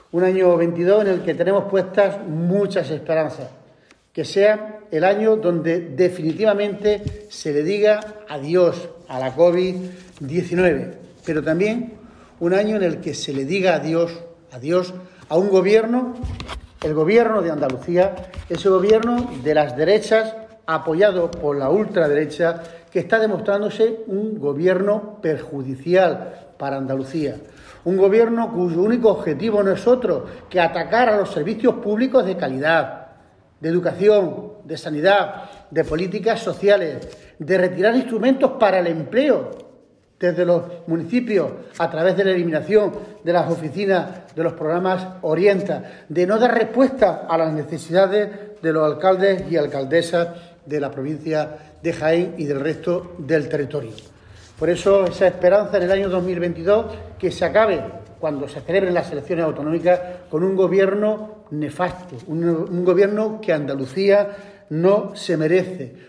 Un año 22 en el que tenemos puestas muchas esperanzas. Que sea el año donde definitivamente se le diga adiós a la COVID-19, pero también un año en el que se le diga adiós a un gobierno, el gobierno de Andalucía, ese gobierno de las derechas apoyado por la ultraderecha, que está demostrándose un gobierno perjudicial para Andalucía. Un gobierno cuyo único objetivo no es otro que atacar a los servicios públicos de calidad, de educación, de sanidad, de políticas sociales, de retirar instrumentos para el empleo desde los municipios a través de la eliminación de las oficinas de los programas Orienta, de no dar respuesta a las necesidades de los alcaldes y alcaldesas de la provincia de Jaén y del resto del territorio. Por eso esa esperanza en el año 2022 que se acabe cuando se celebren las elecciones autonómicas con un gobierno nefasto, un gobierno que Andalucía no se merece,